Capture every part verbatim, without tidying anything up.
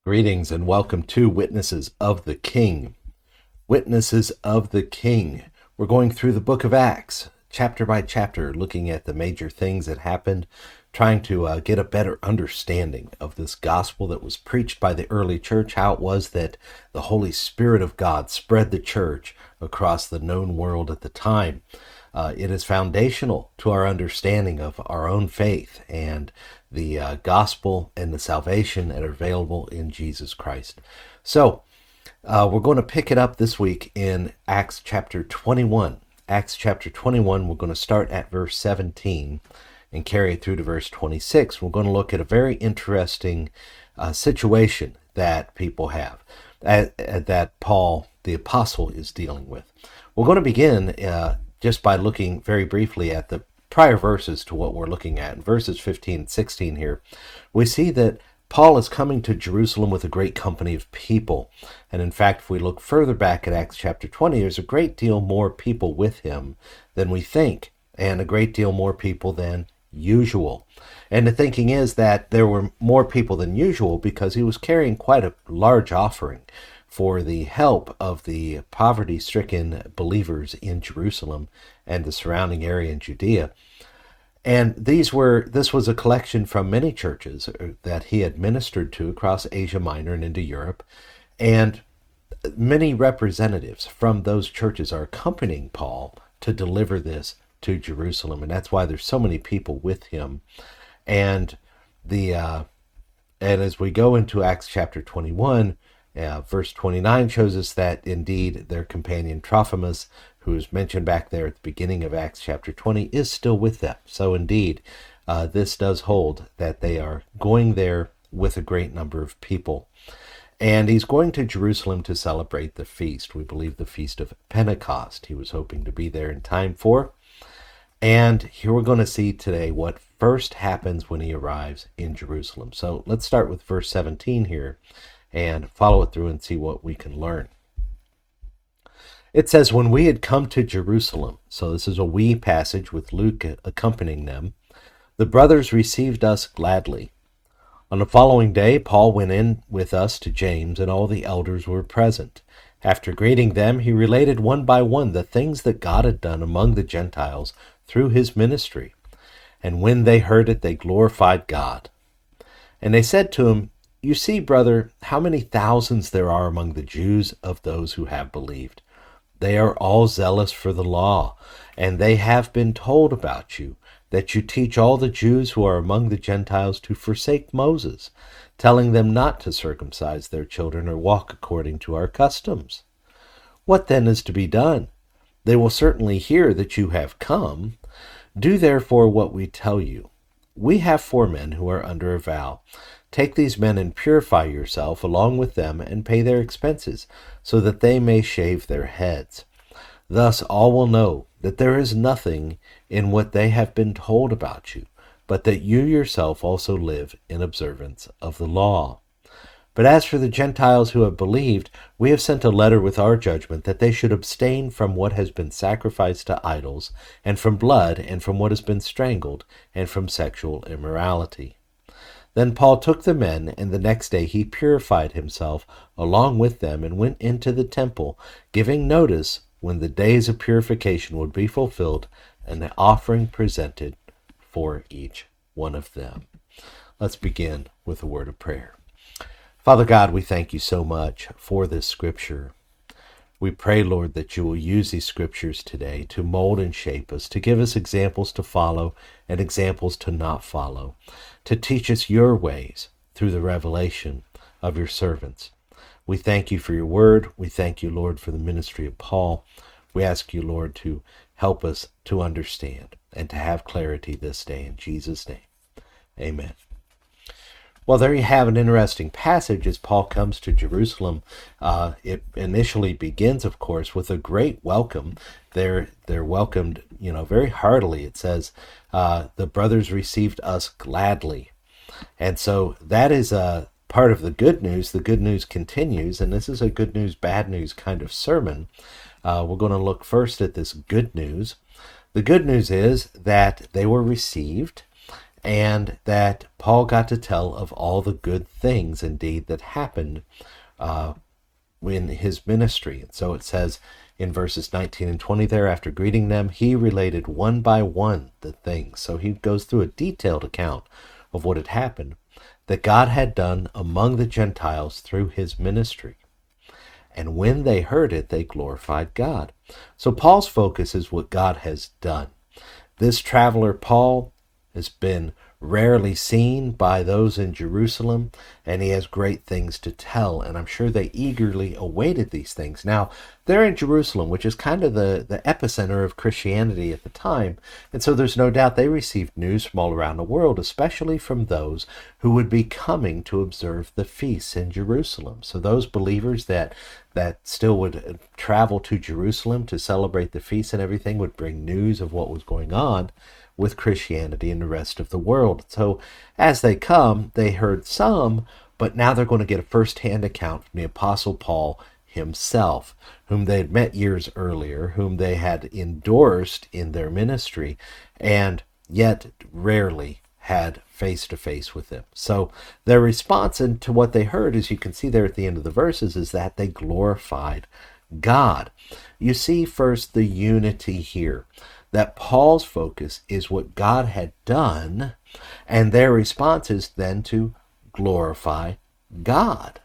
Greetings and welcome to Witnesses of the King. Witnesses of the King. We're going through the book of Acts, chapter by chapter, looking at the major things that happened, trying to uh, get a better understanding of this gospel that was preached by the early church, how it was that the Holy Spirit of God spread the church across the known world at the time. Uh, it is foundational to our understanding of our own faith and the uh, gospel and the salvation that are available in Jesus Christ. So, uh, we're going to pick it up this week in Acts chapter twenty-one. Acts chapter twenty-one, we're going to start at verse seventeen and carry it through to verse twenty-six. We're going to look at a very interesting uh, situation that people have, uh, that Paul, the apostle, is dealing with. We're going to begin uh, just by looking very briefly at the prior verses to what we're looking at. In verses fifteen and sixteen here, we see that Paul is coming to Jerusalem with a great company of people. And in fact, if we look further back at Acts chapter twenty, there's a great deal more people with him than we think, and a great deal more people than usual. And the thinking is that there were more people than usual because he was carrying quite a large offering for the help of the poverty-stricken believers in Jerusalem and the surrounding area in Judea. And these were this was a collection from many churches that he had ministered to across Asia Minor and into Europe. And many representatives from those churches are accompanying Paul to deliver this to Jerusalem. And that's why there's so many people with him. And the uh, and as we go into Acts chapter twenty-one, Uh, verse twenty-nine shows us that indeed their companion Trophimus, who is mentioned back there at the beginning of Acts chapter twenty, is still with them. So indeed, uh, this does hold that they are going there with a great number of people. And he's going to Jerusalem to celebrate the feast. We believe the feast of Pentecost. He was hoping to be there in time for. And here we're going to see today what first happens when he arrives in Jerusalem. So let's start with verse seventeen here and follow it through and see what we can learn. It says, when we had come to Jerusalem, so this is a we passage with Luke accompanying them, the brothers received us gladly. On the following day, Paul went in with us to James, and all the elders were present. After greeting them, he related one by one the things that God had done among the Gentiles through his ministry. And when they heard it, they glorified God. And they said to him, you see, brother, how many thousands there are among the Jews of those who have believed. They are all zealous for the law, and they have been told about you, that you teach all the Jews who are among the Gentiles to forsake Moses, telling them not to circumcise their children or walk according to our customs. What then is to be done? They will certainly hear that you have come. Do therefore what we tell you. We have four men who are under a vow. Take these men and purify yourself along with them and pay their expenses, so that they may shave their heads. Thus all will know that there is nothing in what they have been told about you, but that you yourself also live in observance of the law. But as for the Gentiles who have believed, we have sent a letter with our judgment that they should abstain from what has been sacrificed to idols, and from blood, and from what has been strangled, and from sexual immorality. Then Paul took the men, and the next day he purified himself along with them and went into the temple, giving notice when the days of purification would be fulfilled and the offering presented for each one of them. Let's begin with a word of prayer. Father God, we thank you so much for this scripture. We pray, Lord, that you will use these scriptures today to mold and shape us, to give us examples to follow and examples to not follow, to teach us your ways through the revelation of your servants. We thank you for your word. We thank you, Lord, for the ministry of Paul. We ask you, Lord, to help us to understand and to have clarity this day. In Jesus' name, amen. Well, there you have an interesting passage as Paul comes to Jerusalem. Uh, it initially begins, of course, with a great welcome. They're they're welcomed, you know, very heartily. It says, uh, the brothers received us gladly. And so that is a part of the good news. The good news continues, and this is a good news, bad news kind of sermon. Uh, we're going to look first at this good news. The good news is that they were received, and that Paul got to tell of all the good things indeed that happened uh, in his ministry. And so it says in verses nineteen and twenty there, after greeting them, he related one by one the things. So he goes through a detailed account of what had happened, that God had done among the Gentiles through his ministry. And when they heard it, they glorified God. So Paul's focus is what God has done. This traveler, Paul, has been rarely seen by those in Jerusalem, and he has great things to tell, and I'm sure they eagerly awaited these things. Now, they're in Jerusalem, which is kind of the, the epicenter of Christianity at the time, and so there's no doubt they received news from all around the world, especially from those who would be coming to observe the feasts in Jerusalem. So those believers that that still would travel to Jerusalem to celebrate the feasts and everything would bring news of what was going on with Christianity in the rest of the world. So as they come, they heard some, but now they're going to get a first-hand account from the Apostle Paul himself, whom they had met years earlier, whom they had endorsed in their ministry, and yet rarely had face-to-face with him. So their response to what they heard, as you can see there at the end of the verses, is that they glorified God. You see first the unity here, that Paul's focus is what God had done, and their response is then to glorify God.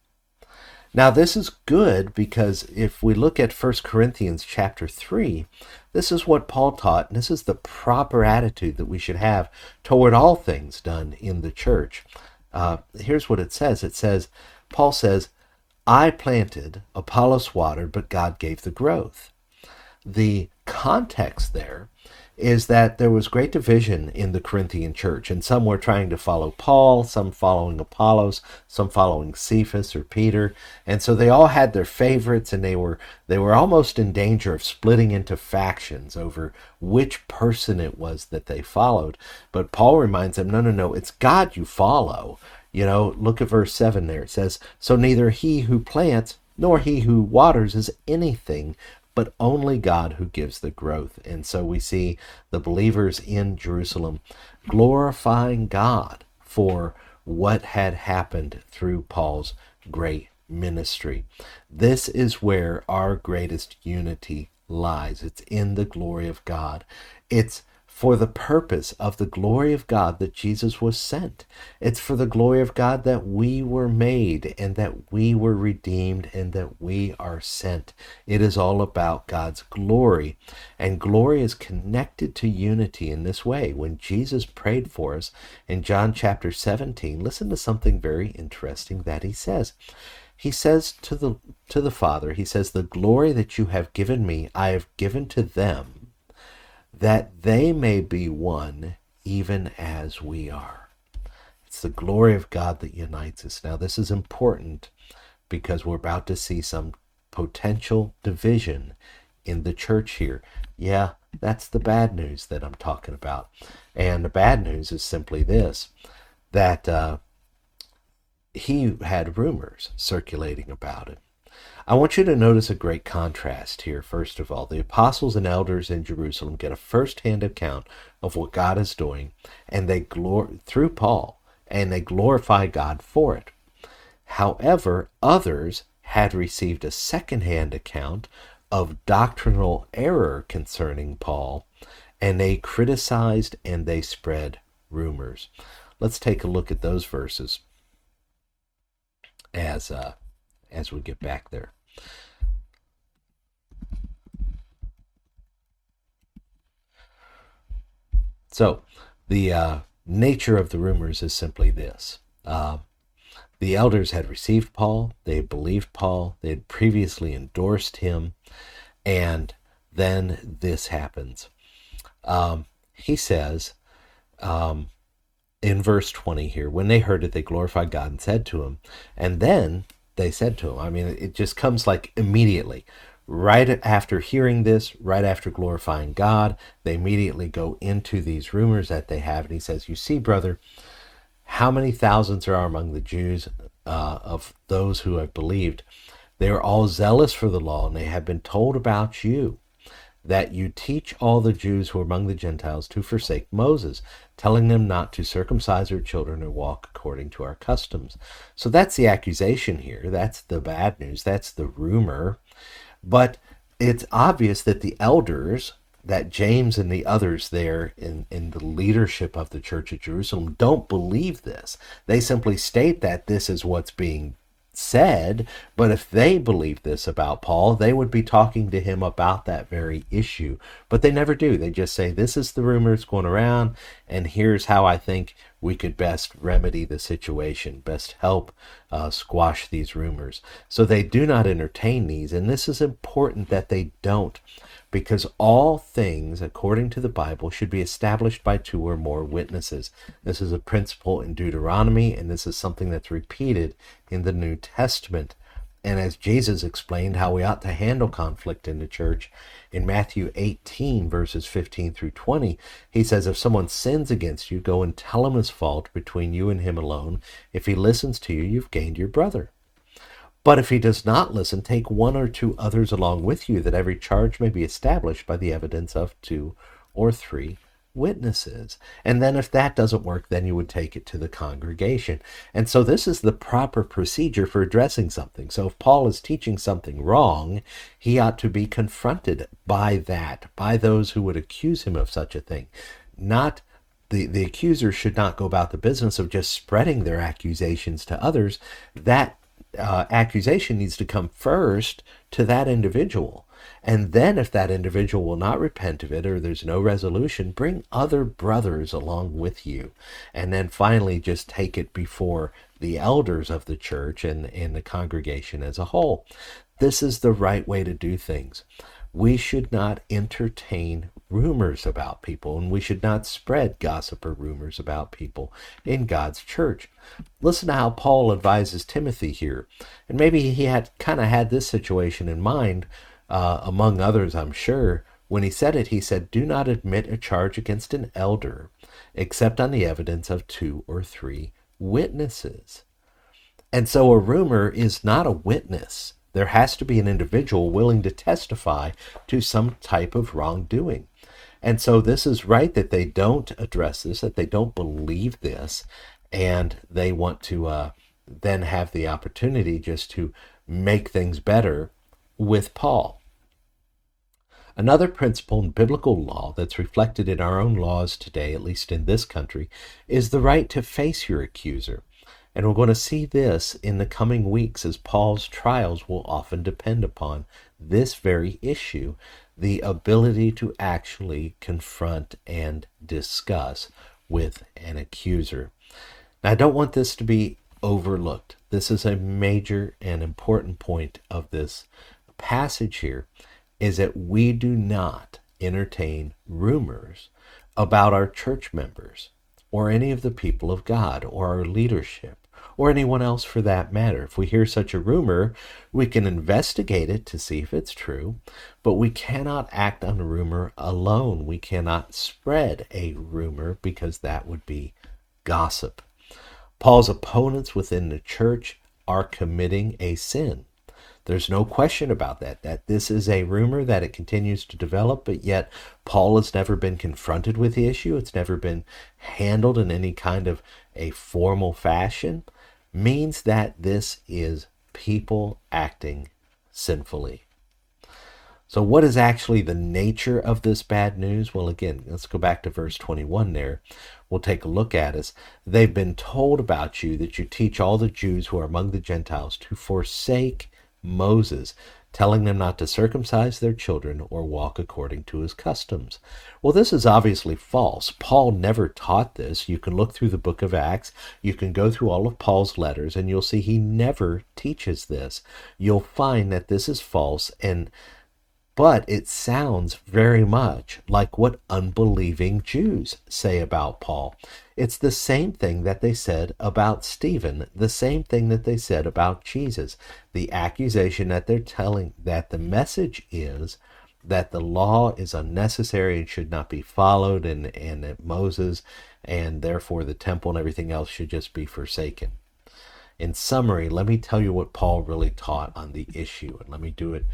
Now this is good because if we look at First Corinthians chapter three, this is what Paul taught, and this is the proper attitude that we should have toward all things done in the church. Uh, here's what it says. It says, Paul says, I planted, Apollos watered, but God gave the growth. The context there is that there was great division in the Corinthian church, and some were trying to follow Paul, some following Apollos, some following Cephas or Peter, and so they all had their favorites, and they were they were almost in danger of splitting into factions over which person it was that they followed. But Paul reminds them, no, no, no, it's God you follow. You know, look at verse seven there. It says, so neither he who plants nor he who waters is anything, but only God who gives the growth. And so we see the believers in Jerusalem glorifying God for what had happened through Paul's great ministry. This is where our greatest unity lies. It's in the glory of God. It's for the purpose of the glory of God that Jesus was sent. It's for the glory of God that we were made and that we were redeemed and that we are sent. It is all about God's glory, and glory is connected to unity in this way. When Jesus prayed for us in John chapter seventeen, listen to something very interesting that he says. He says to the to the Father, he says, the glory that you have given me, I have given to them, that they may be one, even as we are. It's the glory of God that unites us. Now, this is important because we're about to see some potential division in the church here. Yeah, that's the bad news that I'm talking about. And the bad news is simply this, that uh, he had rumors circulating about it. I want you to notice a great contrast here. First of all, the apostles and elders in Jerusalem get a first-hand account of what God is doing, and they glor- through Paul, and they glorify God for it. However, others had received a second-hand account of doctrinal error concerning Paul, and they criticized and they spread rumors. Let's take a look at those verses as uh, as we get back there. So, the uh, nature of the rumors is simply this. Uh, the elders had received Paul, they had believed Paul, they had previously endorsed him, and then this happens. Um, he says um, in verse twenty here, when they heard it, they glorified God and said to him, and then they said to him, I mean, it just comes like immediately. Right after hearing this, right after glorifying God, they immediately go into these rumors that they have. And he says, you see, brother, how many thousands there are among the Jews uh, of those who have believed. They are all zealous for the law, and they have been told about you that you teach all the Jews who are among the Gentiles to forsake Moses, telling them not to circumcise their children or walk according to our customs. So that's the accusation here. That's the bad news. That's the rumor. But it's obvious that the elders, that James and the others there in, in the leadership of the Church of Jerusalem don't believe this. They simply state that this is what's being said, but if they believed this about Paul, they would be talking to him about that very issue. But they never do. They just say, this is the rumors going around, and here's how I think we could best remedy the situation, best help uh, squash these rumors. So they do not entertain these, and this is important that they don't, because all things, according to the Bible, should be established by two or more witnesses. This is a principle in Deuteronomy, and this is something that's repeated in the New Testament. And as Jesus explained how we ought to handle conflict in the church, in Matthew eighteen, verses fifteen through twenty, he says, if someone sins against you, go and tell him his fault between you and him alone. If he listens to you, you've gained your brother. But if he does not listen, take one or two others along with you, that every charge may be established by the evidence of two or three witnesses. And then if that doesn't work, then you would take it to the congregation. And so this is the proper procedure for addressing something. So if Paul is teaching something wrong, he ought to be confronted by that, by those who would accuse him of such a thing. Not The, the accuser should not go about the business of just spreading their accusations to others. That Uh, accusation needs to come first to that individual. And then if that individual will not repent of it, or there's no resolution, bring other brothers along with you. And then finally just take it before the elders of the church and, and the congregation as a whole. This is the right way to do things. We should not entertain rumors about people, and we should not spread gossip or rumors about people in God's church. Listen to how Paul advises Timothy here. And maybe he had kind of had this situation in mind, uh, among others, I'm sure. When he said it, he said, do not admit a charge against an elder, except on the evidence of two or three witnesses. And so a rumor is not a witness. There has to be an individual willing to testify to some type of wrongdoing. And so this is right that they don't address this, that they don't believe this, and they want to uh, then have the opportunity just to make things better with Paul. Another principle in biblical law that's reflected in our own laws today, at least in this country, is the right to face your accuser. And we're going to see this in the coming weeks, as Paul's trials will often depend upon this very issue, the ability to actually confront and discuss with an accuser. Now, I don't want this to be overlooked. This is a major and important point of this passage here, is that we do not entertain rumors about our church members or any of the people of God or our leadership, or anyone else for that matter. If we hear such a rumor, we can investigate it to see if it's true, but we cannot act on a rumor alone. We cannot spread a rumor, because that would be gossip. Paul's opponents within the church are committing a sin. There's no question about that, that this is a rumor, that it continues to develop, but yet Paul has never been confronted with the issue. It's never been handled in any kind of a formal fashion. Means that this is people acting sinfully. So what is actually the nature of this bad news? Well, again, let's go back to verse twenty-one there. We'll take a look at it. They've been told about you that you teach all the Jews who are among the Gentiles to forsake Moses, telling them not to circumcise their children or walk according to his customs. Well, this is obviously false. Paul never taught this. You can look through the book of Acts. You can go through all of Paul's letters, and you'll see he never teaches this. You'll find that this is false, and but it sounds very much like what unbelieving Jews say about Paul. It's the same thing that they said about Stephen, the same thing that they said about Jesus. The accusation that they're telling, that the message is that the law is unnecessary and should not be followed, and, and that Moses and therefore the temple and everything else should just be forsaken. In summary, let me tell you what Paul really taught on the issue, and let me do it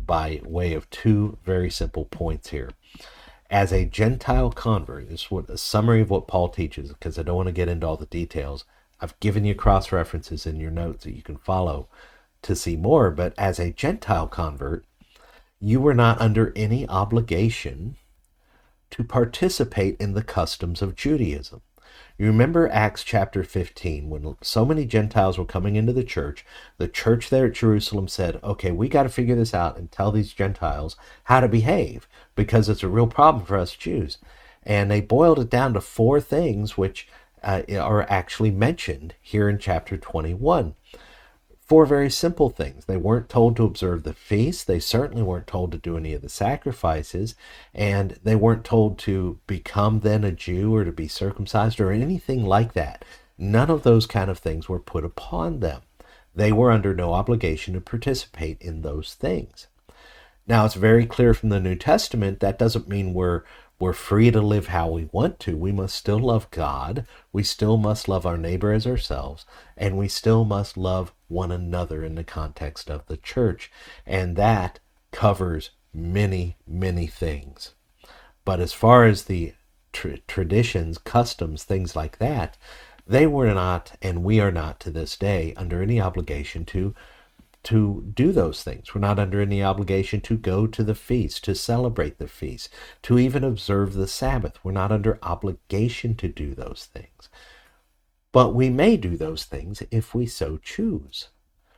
by way of two very simple points here. As a Gentile convert, this is what a summary of what Paul teaches, because I don't want to get into all the details. I've given you cross references in your notes that you can follow to see more. But as a Gentile convert, you were not under any obligation to participate in the customs of Judaism. You remember Acts chapter fifteen, when so many Gentiles were coming into the church, the church there at Jerusalem said, okay, we got to figure this out and tell these Gentiles how to behave, because it's a real problem for us Jews. And they boiled it down to four things which uh, are actually mentioned here in chapter twenty-one. Four very simple things. They weren't told to observe the feast. They certainly weren't told to do any of the sacrifices. And they weren't told to become then a Jew or to be circumcised or anything like that. None of those kind of things were put upon them. They were under no obligation to participate in those things. Now, it's very clear from the New Testament that doesn't mean we're We're free to live how we want to. We must still love God. We still must love our neighbor as ourselves. And we still must love one another in the context of the church. And that covers many, many things. But as far as the tra- traditions, customs, things like that, they were not, and we are not to this day, under any obligation to to do those things. We're not under any obligation to go to the feast, to celebrate the feast, to even observe the Sabbath. We're not under obligation to do those things. But we may do those things if we so choose.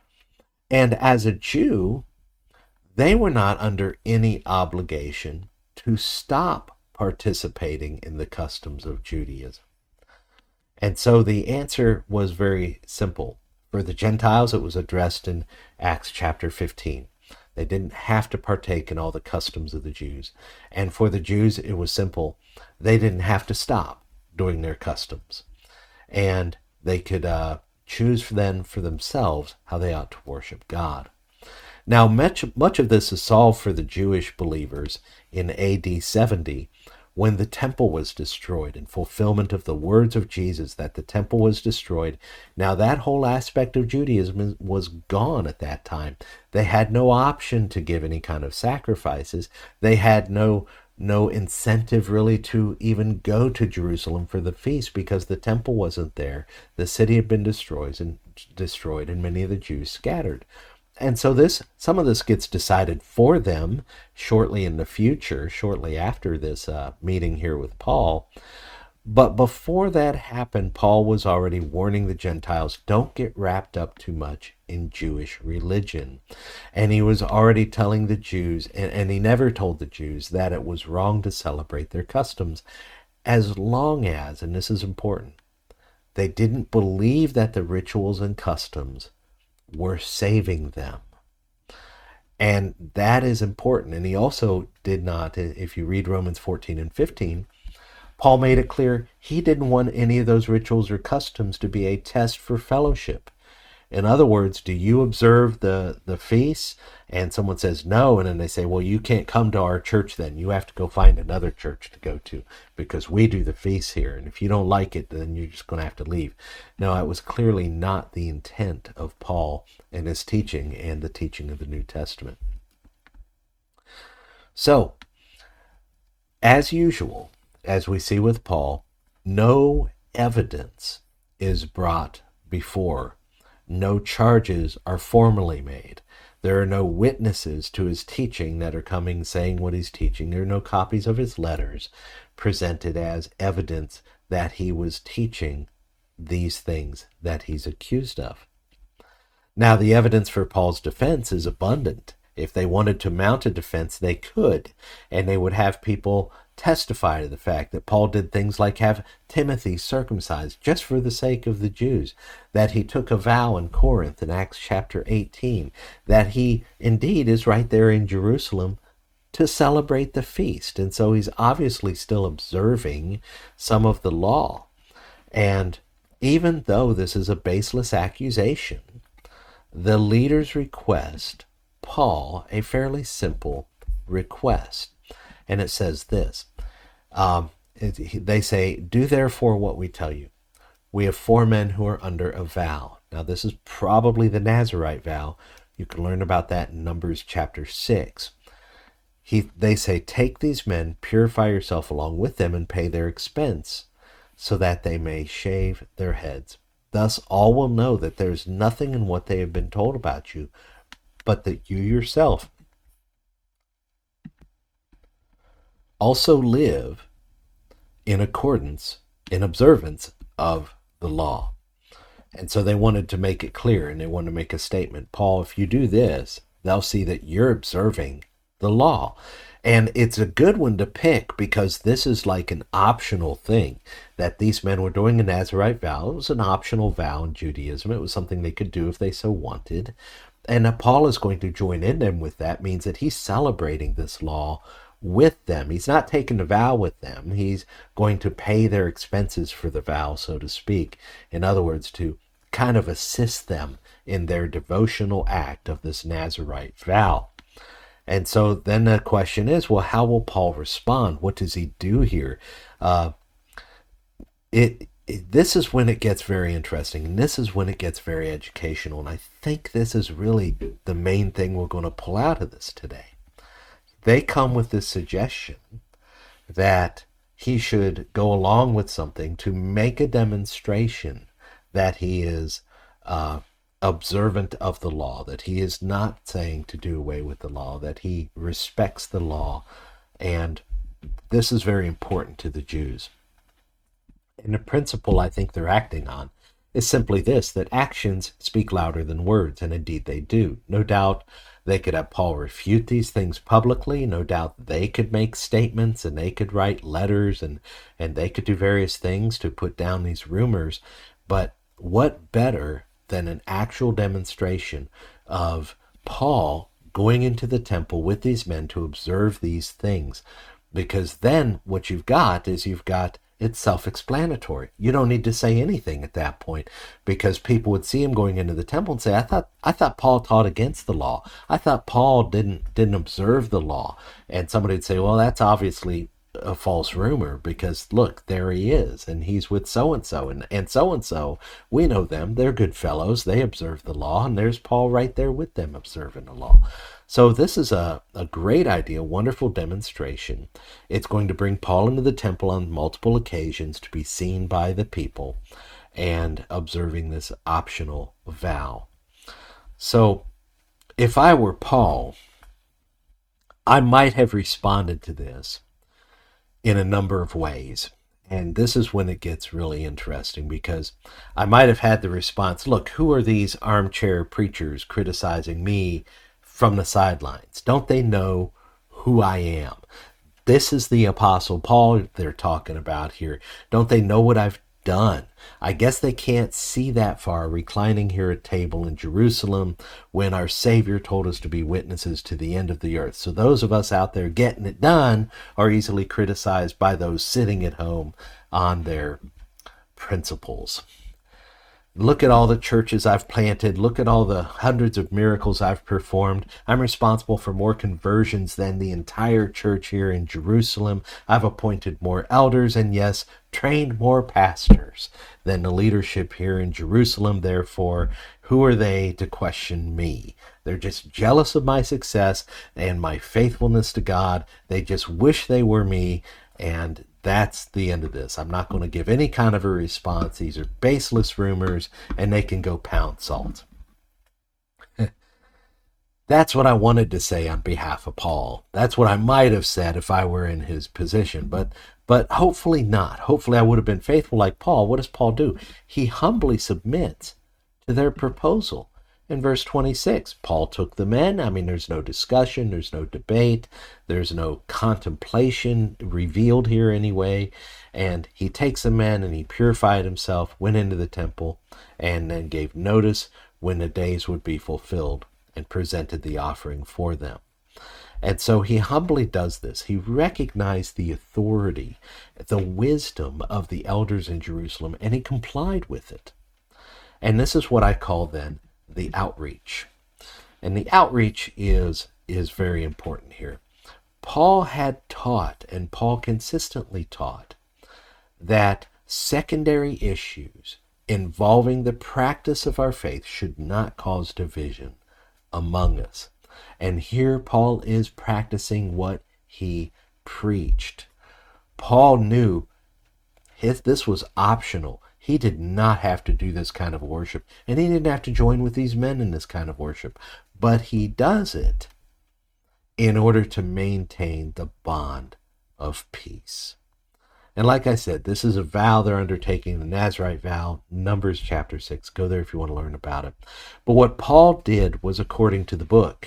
And as a Jew, they were not under any obligation to stop participating in the customs of Judaism. And so the answer was very simple. For the Gentiles, it was addressed in Acts chapter fifteen. They didn't have to partake in all the customs of the Jews. And for the Jews, it was simple. They didn't have to stop doing their customs. And they could uh, choose then for themselves how they ought to worship God. Now, much, much of this is solved for the Jewish believers in A D seventy, when the temple was destroyed, in fulfillment of the words of Jesus that the temple was destroyed. Now that whole aspect of Judaism was gone at that time. They had no option to give any kind of sacrifices. They had no no incentive really to even go to Jerusalem for the feast, because the temple wasn't there. The city had been destroyed and destroyed, and many of the Jews scattered. And so this, some of this gets decided for them shortly in the future, shortly after this uh, meeting here with Paul. But before that happened, Paul was already warning the Gentiles, don't get wrapped up too much in Jewish religion. And he was already telling the Jews, and, and he never told the Jews, that it was wrong to celebrate their customs, as long as, and this is important, they didn't believe that the rituals and customs were saving them. And that is important. And he also did not, if you read Romans fourteen and fifteen, Paul made it clear he didn't want any of those rituals or customs to be a test for fellowship. In other words, do you observe the, the feasts? And someone says no, and then they say, well, you can't come to our church then. You have to go find another church to go to, because we do the feasts here. And if you don't like it, then you're just going to have to leave. No, it was clearly not the intent of Paul and his teaching and the teaching of the New Testament. So, as usual, as we see with Paul, no evidence is brought before. No charges are formally made. There are no witnesses to his teaching that are coming saying what he's teaching. There are no copies of his letters presented as evidence that he was teaching these things that he's accused of. Now, the evidence for Paul's defense is abundant. If they wanted to mount a defense, they could, and they would have people testify to the fact that Paul did things like have Timothy circumcised just for the sake of the Jews, that he took a vow in Corinth in Acts chapter eighteen, that he indeed is right there in Jerusalem to celebrate the feast. And so he's obviously still observing some of the law. And even though this is a baseless accusation, the leaders request Paul a fairly simple request. And it says this, um, it, they say, do therefore what we tell you. We have four men who are under a vow. Now this is probably the Nazirite vow, You can learn about that in Numbers chapter six. He, they say, take these men, purify yourself along with them, and pay their expense, so that they may shave their heads. Thus all will know that there is nothing in what they have been told about you, but that you yourself also live in accordance, in observance of the law. And so they wanted to make it clear, and they wanted to make a statement. Paul, if you do this, they'll see that you're observing the law. And it's a good one to pick because this is like an optional thing that these men were doing. A Nazirite vow. It was an optional vow in Judaism. It was something they could do if they so wanted. And uh, Paul is going to join in them with that. Means that he's celebrating this law with them. He's not taking the vow with them. He's going to pay their expenses for the vow, so to speak. In other words, to kind of assist them in their devotional act of this Nazirite vow. And so then the question is, well, how will Paul respond? What does he do here? Uh, it, it this is when it gets very interesting, and this is when it gets very educational. And I think this is really the main thing we're going to pull out of this today. They come with this suggestion that he should go along with something to make a demonstration that he is uh, observant of the law, that he is not saying to do away with the law, that he respects the law. And this is very important to the Jews. And the principle I think they're acting on is simply this, that actions speak louder than words, and indeed they do. No doubt they could have Paul refute these things publicly. No doubt they could make statements, and they could write letters, and, and they could do various things to put down these rumors. But what better than an actual demonstration of Paul going into the temple with these men to observe these things? Because then what you've got is you've got, it's self-explanatory. You don't need to say anything at that point, because people would see him going into the temple and say, I thought I thought Paul taught against the law. I thought Paul didn't didn't observe the law. And somebody would say, well, that's obviously a false rumor, because look, there he is, and he's with so-and-so, and, and so-and-so, we know them, they're good fellows, they observe the law, and there's Paul right there with them observing the law. So this is a, a great idea, wonderful demonstration. It's going to bring Paul into the temple on multiple occasions to be seen by the people and observing this optional vow. So if I were Paul, I might have responded to this in a number of ways. And this is when it gets really interesting, because I might have had the response, look, who are these armchair preachers criticizing me from the sidelines? Don't they know who I am? This is the Apostle Paul they're talking about here. Don't they know what I've done? I guess they can't see that far, reclining here at table in Jerusalem when our Savior told us to be witnesses to the end of the earth. So those of us out there getting it done are easily criticized by those sitting at home on their principles. Look at all the churches I've planted. Look at all the hundreds of miracles I've performed. I'm responsible for more conversions than the entire church here in Jerusalem. I've appointed more elders and, yes, trained more pastors than the leadership here in Jerusalem. Therefore, who are they to question me? They're just jealous of my success and my faithfulness to God. They just wish they were me, and that's the end of this. I'm not going to give any kind of a response. These are baseless rumors, and they can go pound salt. That's what I wanted to say on behalf of Paul. That's what I might have said if I were in his position, but but hopefully not. Hopefully I would have been faithful like Paul. What does Paul do? He humbly submits to their proposal. In verse twenty-six, Paul took the men. I mean, there's no discussion, there's no debate, there's no contemplation revealed here anyway. And he takes the men and he purified himself, went into the temple, and then gave notice when the days would be fulfilled and presented the offering for them. And so he humbly does this. He recognized the authority, the wisdom of the elders in Jerusalem, and he complied with it. And this is what I call then the outreach. And the outreach is is very important here. Paul had taught, and Paul consistently taught, that secondary issues involving the practice of our faith should not cause division among us. And here Paul is practicing what he preached. Paul knew his, this was optional. He did not have to do this kind of worship, and he didn't have to join with these men in this kind of worship. But he does it in order to maintain the bond of peace. And like I said, this is a vow they're undertaking, the Nazirite vow, Numbers chapter six. Go there if you want to learn about it. But what Paul did was according to the book,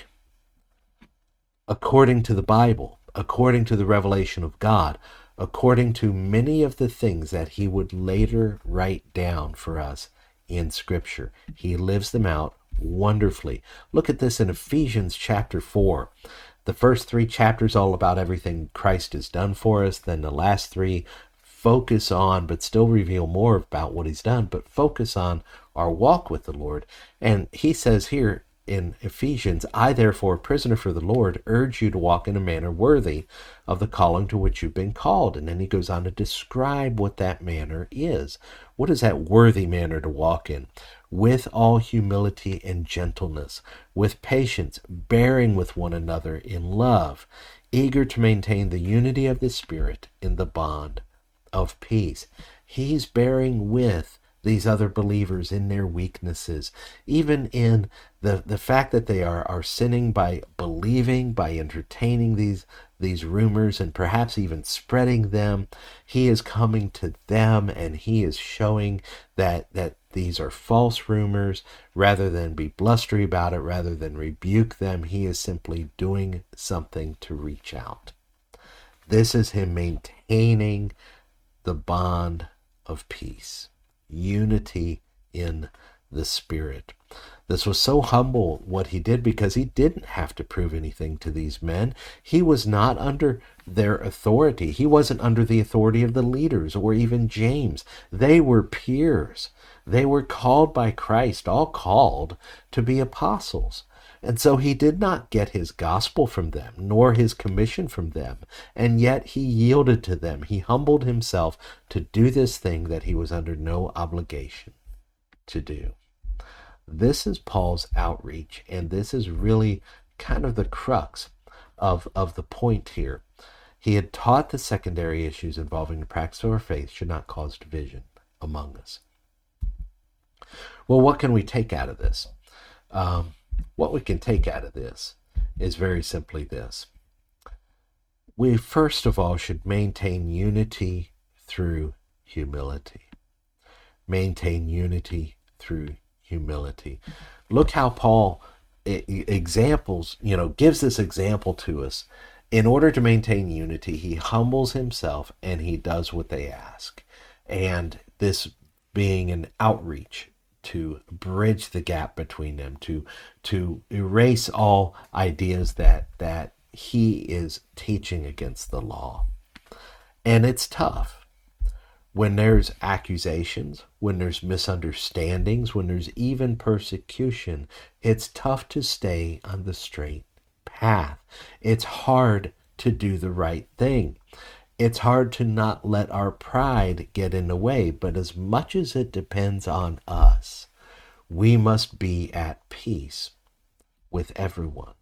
according to the Bible, according to the revelation of God, according to many of the things that he would later write down for us in Scripture. He lives them out wonderfully. Look at this in Ephesians chapter four. The first three chapters all about everything Christ has done for us. Then the last three focus on, but still reveal more about what he's done, but focus on our walk with the Lord. And he says here in Ephesians, I therefore, prisoner for the Lord, urge you to walk in a manner worthy of the calling to which you've been called. And then he goes on to describe what that manner is. What is that worthy manner to walk in? With all humility and gentleness, with patience, bearing with one another in love, eager to maintain the unity of the Spirit in the bond of peace. He's bearing with these other believers in their weaknesses, even in the, the fact that they are, are sinning by believing, by entertaining these, these rumors and perhaps even spreading them. He is coming to them and he is showing that, that these are false rumors. Rather than be blustery about it, rather than rebuke them, he is simply doing something to reach out. This is him maintaining the bond of peace. Unity in the Spirit. This was so humble what he did because he didn't have to prove anything to these men. He was not under their authority. He wasn't under the authority of the leaders or even James. They were peers. They were called by Christ, all called to be apostles. And so he did not get his gospel from them, nor his commission from them. And yet he yielded to them. He humbled himself to do this thing that he was under no obligation to do. This is Paul's outreach, and this is really kind of the crux of, of the point here. He had taught the secondary issues involving the practice of our faith should not cause division among us. Well, what can we take out of this? Um, what we can take out of this is very simply this. We first of all should maintain unity through humility. Maintain unity through humility. Look how Paul examples, you know, gives this example to us. In order to maintain unity, he humbles himself and he does what they ask. And this being an outreach to bridge the gap between them, to to erase all ideas that that he is teaching against the law. And it's tough. When there's accusations, when there's misunderstandings, when there's even persecution, it's tough to stay on the straight path. It's hard to do the right thing. It's hard to not let our pride get in the way, but as much as it depends on us, we must be at peace with everyone.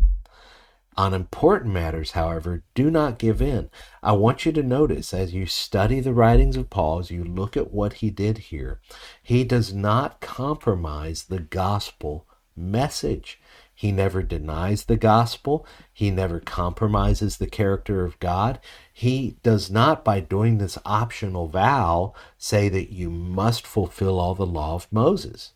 On important matters, however, do not give in. I want you to notice as you study the writings of Paul, as you look at what he did here, he does not compromise the gospel message. He never denies the gospel. He never compromises the character of God. He does not, by doing this optional vow, say that you must fulfill all the law of Moses.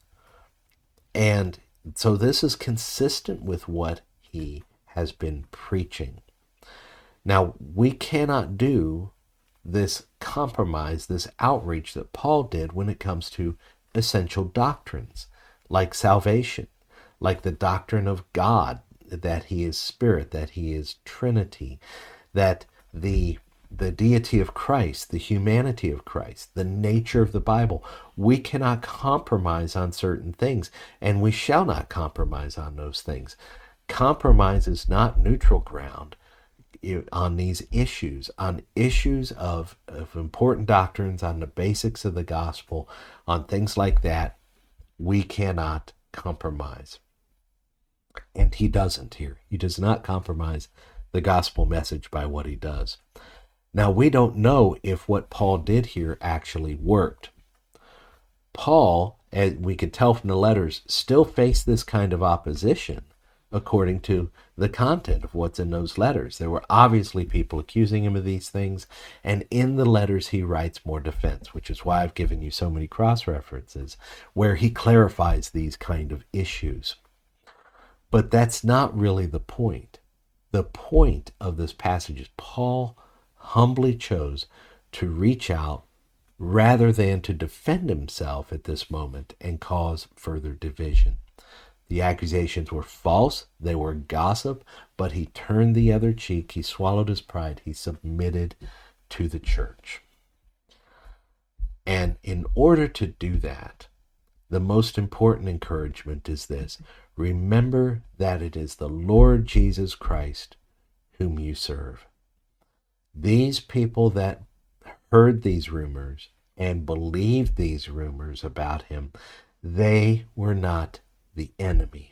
And so this is consistent with what he has been preaching. Now, we cannot do this compromise, this outreach that Paul did when it comes to essential doctrines like salvation, like the doctrine of God, that he is spirit, that he is Trinity, that the the deity of Christ, the humanity of Christ, the nature of the Bible. We cannot compromise on certain things, and we shall not compromise on those things. Compromise is not neutral ground on these issues, on issues of, of important doctrines, on the basics of the gospel, on things like that. We cannot compromise. And he doesn't here. He does not compromise the gospel message by what he does. Now, we don't know if what Paul did here actually worked. Paul, as we could tell from the letters, still faced this kind of opposition according to the content of what's in those letters. There were obviously people accusing him of these things, and in the letters he writes more defense, which is why I've given you so many cross-references where he clarifies these kind of issues. But that's not really the point. The point of this passage is Paul humbly chose to reach out rather than to defend himself at this moment and cause further division. The accusations were false, they were gossip, but he turned the other cheek, he swallowed his pride, he submitted to the church. And in order to do that, the most important encouragement is this: remember that it is the Lord Jesus Christ whom you serve. These people that heard these rumors and believed these rumors about him, they were not the enemy.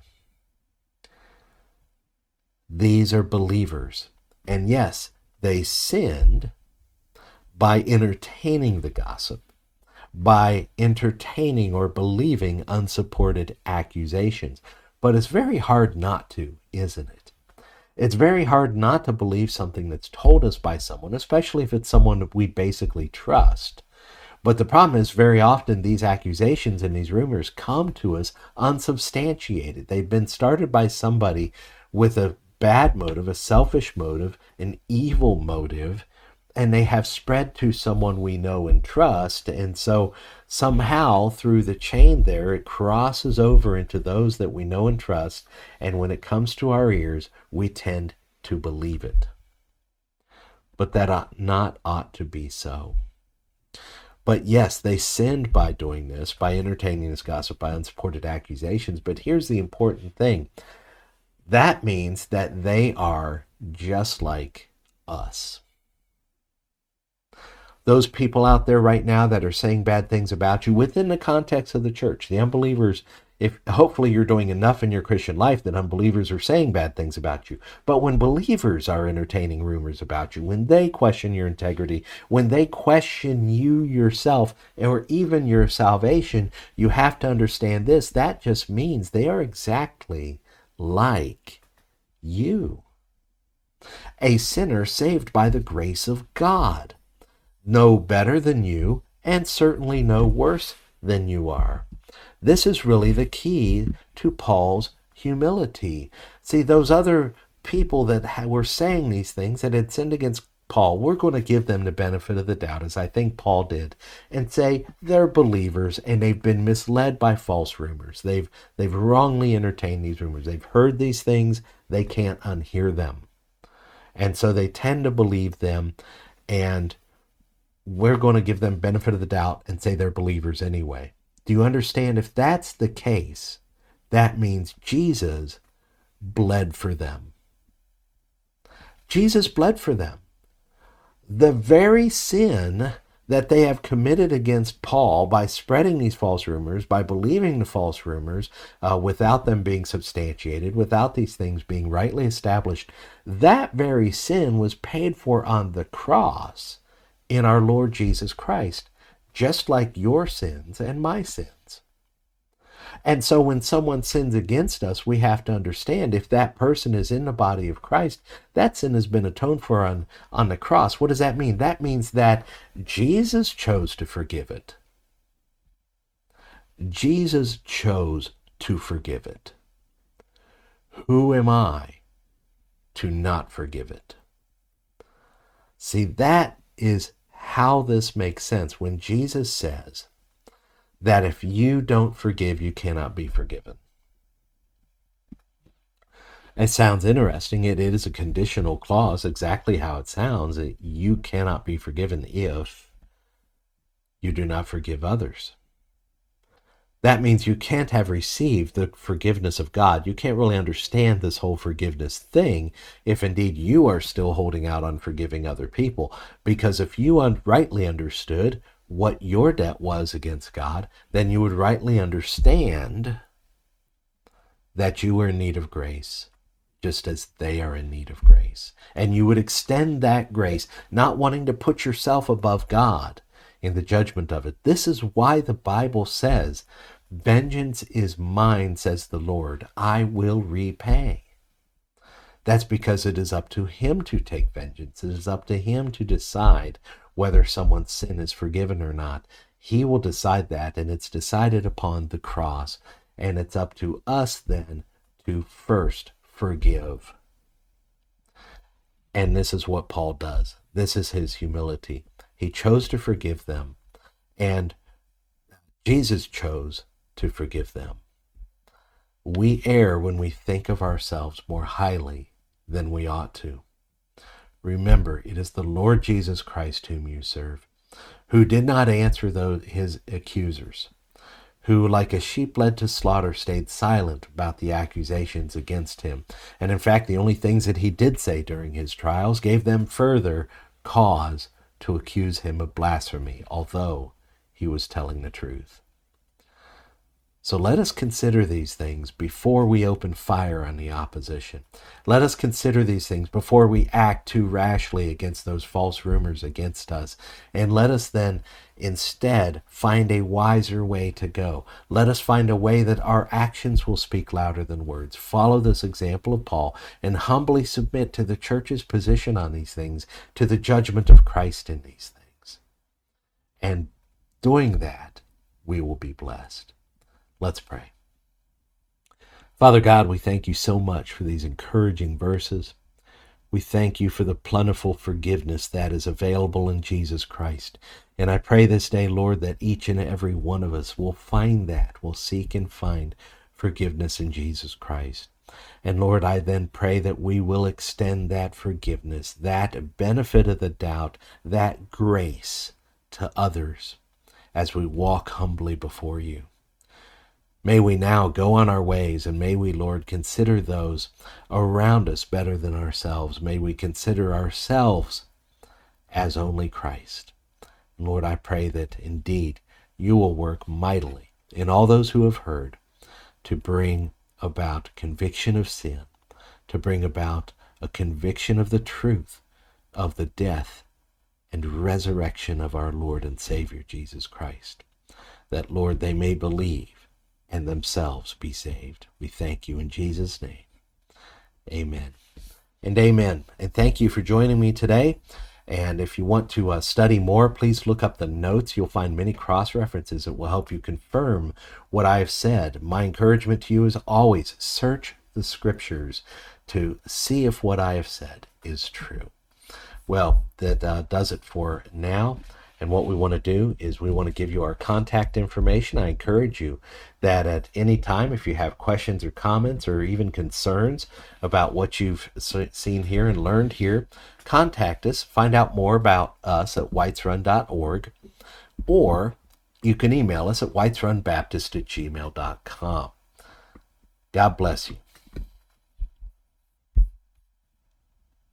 These are believers. And yes, they sinned by entertaining the gossip, by entertaining or believing unsupported accusations. But it's very hard not to, isn't it? It's very hard not to believe something that's told us by someone, especially if it's someone that we basically trust. But the problem is, very often these accusations and these rumors come to us unsubstantiated. They've been started by somebody with a bad motive, a selfish motive, an evil motive, and they have spread to someone we know and trust. And so somehow through the chain there, it crosses over into those that we know and trust. And when it comes to our ears, we tend to believe it. But that ought not ought to be so. But yes, they sinned by doing this, by entertaining this gossip, by unsupported accusations. But here's the important thing. That means that they are just like us. Those people out there right now that are saying bad things about you within the context of the church, the unbelievers, if hopefully you're doing enough in your Christian life that unbelievers are saying bad things about you. But when believers are entertaining rumors about you, when they question your integrity, when they question you yourself, or even your salvation, you have to understand this. That just means they are exactly like you. A sinner saved by the grace of God. No better than you, and certainly no worse than you are. This is really the key to Paul's humility. See, those other people that were saying these things that had sinned against Paul, we're going to give them the benefit of the doubt, as I think Paul did, and say they're believers and they've been misled by false rumors. They've they've wrongly entertained these rumors. They've heard these things. They can't unhear them. And so they tend to believe them, and we're going to give them benefit of the doubt and say they're believers anyway. Do you understand? If that's the case, that means Jesus bled for them. Jesus bled for them. The very sin that they have committed against Paul by spreading these false rumors, by believing the false rumors, uh, without them being substantiated, without these things being rightly established, that very sin was paid for on the cross in our Lord Jesus Christ, just like your sins and my sins. And so when someone sins against us, we have to understand, if that person is in the body of Christ, that sin has been atoned for on, on the cross. What does that mean? That means that Jesus chose to forgive it. Jesus chose to forgive it. Who am I to not forgive it? See, that is how this makes sense when Jesus says that if you don't forgive, you cannot be forgiven. It sounds interesting. It is a conditional clause, exactly how it sounds. You cannot be forgiven if you do not forgive others. That means you can't have received the forgiveness of God. You can't really understand this whole forgiveness thing if indeed you are still holding out on forgiving other people. Because if you un- rightly understood what your debt was against God, then you would rightly understand that you are in need of grace, just as they are in need of grace. And you would extend that grace, not wanting to put yourself above God in the judgment of it. This is why the Bible says, vengeance is mine, says the Lord, I will repay. That's because it is up to him to take vengeance. It is up to him to decide whether someone's sin is forgiven or not. He will decide that, and it's decided upon the cross. And it's up to us then to first forgive. And this is what Paul does. This is his humility. He chose to forgive them, and Jesus chose to forgive them. We err when we think of ourselves more highly than we ought to. Remember, it is the Lord Jesus Christ whom you serve, who did not answer those his accusers, who, like a sheep led to slaughter, stayed silent about the accusations against him. And in fact, the only things that he did say during his trials gave them further cause to accuse him of blasphemy, although he was telling the truth. So let us consider these things before we open fire on the opposition. Let us consider these things before we act too rashly against those false rumors against us. And let us then instead find a wiser way to go. Let us find a way that our actions will speak louder than words. Follow this example of Paul and humbly submit to the church's position on these things, to the judgment of Christ in these things. And doing that, we will be blessed. Let's pray. Father God, we thank you so much for these encouraging verses. We thank you for the plentiful forgiveness that is available in Jesus Christ. And I pray this day, Lord, that each and every one of us will find that, will seek and find forgiveness in Jesus Christ. And Lord, I then pray that we will extend that forgiveness, that benefit of the doubt, that grace to others as we walk humbly before you. May we now go on our ways, and may we, Lord, consider those around us better than ourselves. May we consider ourselves as only Christ. Lord, I pray that indeed you will work mightily in all those who have heard to bring about conviction of sin, to bring about a conviction of the truth of the death and resurrection of our Lord and Savior Jesus Christ, that, Lord, they may believe and themselves be saved. We thank you in Jesus' name. Amen. And amen. And thank you for joining me today. And if you want to uh, study more, please look up the notes. You'll find many cross-references that will help you confirm what I have said. My encouragement to you is always search the scriptures to see if what I have said is true. Well, that uh, does it for now. And what we want to do is we want to give you our contact information. I encourage you that at any time, if you have questions or comments or even concerns about what you've seen here and learned here, contact us. Find out more about us at whites run dot org, or you can email us at whites run baptist at gmail dot com. God bless you.